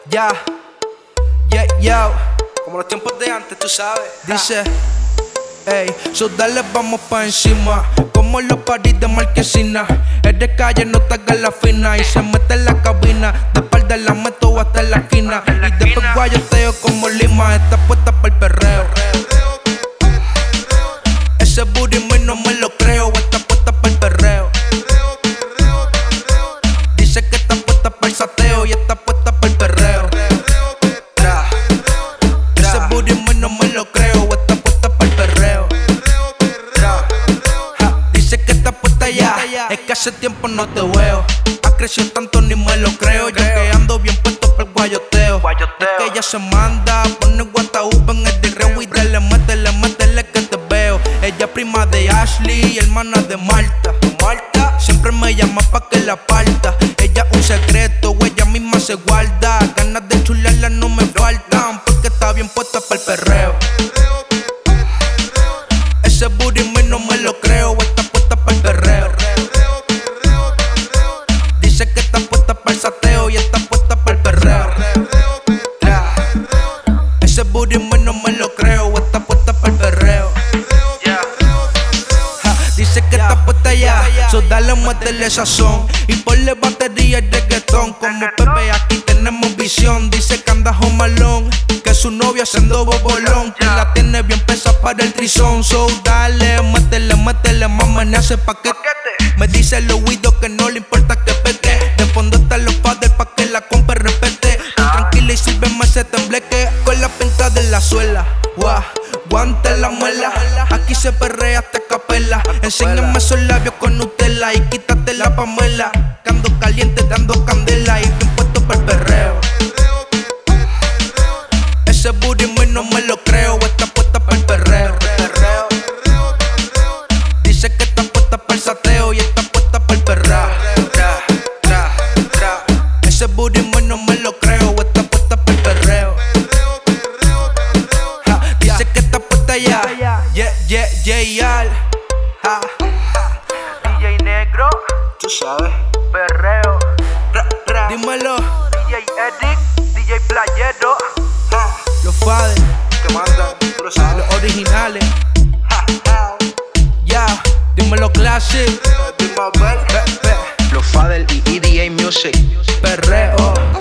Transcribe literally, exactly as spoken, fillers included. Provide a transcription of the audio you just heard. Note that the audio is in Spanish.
Ya, yeah, yeah, Como los tiempos de antes, tú sabes. dice, ey, so dale, vamos pa' encima, como los paris de Marquesina. Es de calle, no te hagas la fina, y se mete en la cabina, de espalda la meto hasta en la esquina. Y después guayoteo como lima, está puesta para el perreo. Ese booty mío no me lo creo, está puesta para el perreo. Dice que está puesta para el sateo y está puesta para el perreo. Ese booty mío no me lo creo, está puesta para el perreo. Ja, dice que está puesta ya, es que hace tiempo no te veo. Ha crecido tanto ni me lo creo, yo que ando bien puesto para el guayoteo. Es que ella se manda, pone guataúpa en el direo y dale, métele, métele que te veo. Ella prima de Ashley, hermana de Marta. Marta siempre me llama pa' que la parta. Ella un secreto, ella misma se guarda. Ganas de chularla no me faltan, porque está bien puesta para el perreo. Ese booty mío no me lo creo, está puesta para el perreo. Dice que está puesta para el sateo y está puesta para el perreo. Ese booty mío no me lo creo, está puesta para el perreo. Ja, dice que está puesta ya, so dale, métele sazón y ponle batería y reggaetón. Como Pepe aquí tenemos visión. Dice que anda jomalón, que su novia haciendo bobolón, que la tiene bien pesa para el trizón. So dale, métele, métele, mamá, en ese paquete. Me dice el oído que no le importa que pegue. De fondo están los padres pa' que la compa respete. Tranquila y sírveme ese tembleque con la pinta de la suela. Guau, guante la muela, aquí se perrea hasta capela. Enséñame esos labios con Nutella y quítate la pamuela. Que ando caliente dando candela y bien puesto para el perreo. Ese booty mío no me lo creo, está puesta para el perreo. Dice que está puesta para el sateo y está puesta para el perreo. Ese booty mío no me lo creo, está puesta para el perreo. Ja, dice que está puesta ya, yeah, yeah, yeah, ja. D J Negro, tú sabes. Perreo, Ra, ra. dímelo, D J Edic, D J Playero. Ja, los fades, que mandan, tú lo sabes. los originales, Ja, ja. ya, dímelo classic, Dime a ver. pe, pe, Los Fadel y E D A Music. perreo.